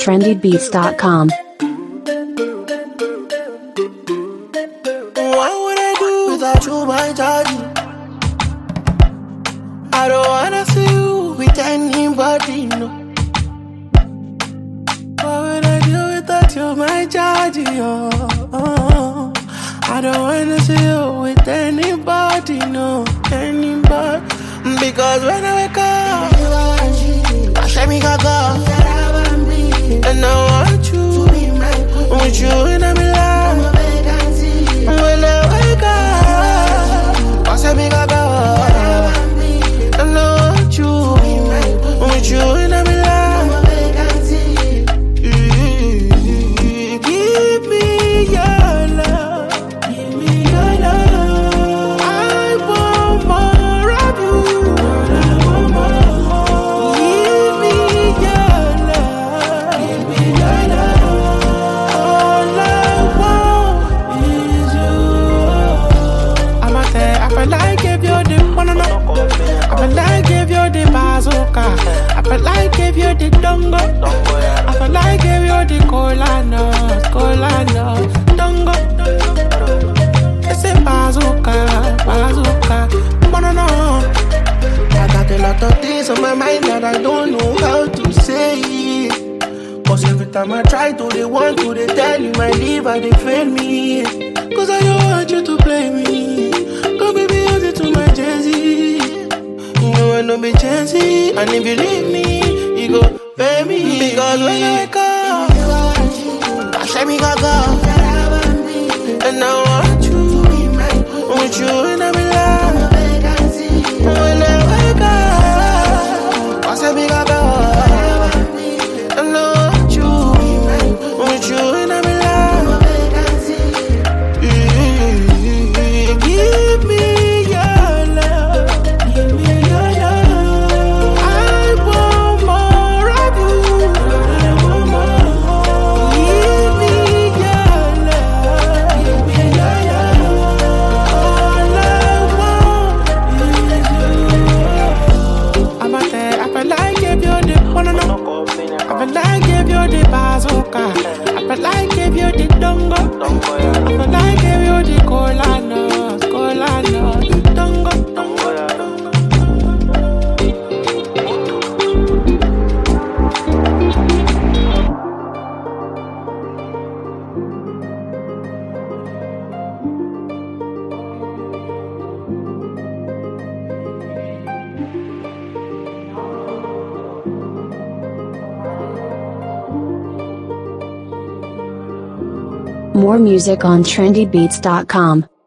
trendybeats.com. What would I do without you, my daddy? I don't wanna see you with anybody, no. What would I do without you, my daddy? Oh. I don't wanna see you with anybody, no, anybody. Because when I wake up, I say me gaga, and I want you, with you in my life. When I wake up, I say me gaga, and I want you, with you in my life. Give me your love, give me your love. I want more of you. Give me your love, give me your love. All I want is you. I'm out there, I feel like if you're the banana, I feel like if you're the bazooka, I feel like if you're the dongo, I feel like if you're the cola nut, dongo. It's a bazooka, banana. I got a lot of things on my mind that I don't know how to say it. Cause every time I try to, they want to, they tell you my liver, they fail me. Cause I don't want you to play me. Go baby, use it to my Jay-Z. You know I know be Jay-Z. And if you leave me, you go pay me. Because when I wake up, I say me gaga, and I want you, with you in my life. When I wake up, I say me gaga, and I want you, with you in my life. Give me your love, give me your love. I want more of you. Give me your love, give me your love. All I want is you. I'm out there, I feel like if you're the banana, I feel like if you're the bazooka, I feel like if you're the dongo, I feel like if you're the cola nut, dongo. More music on trendybeats.com.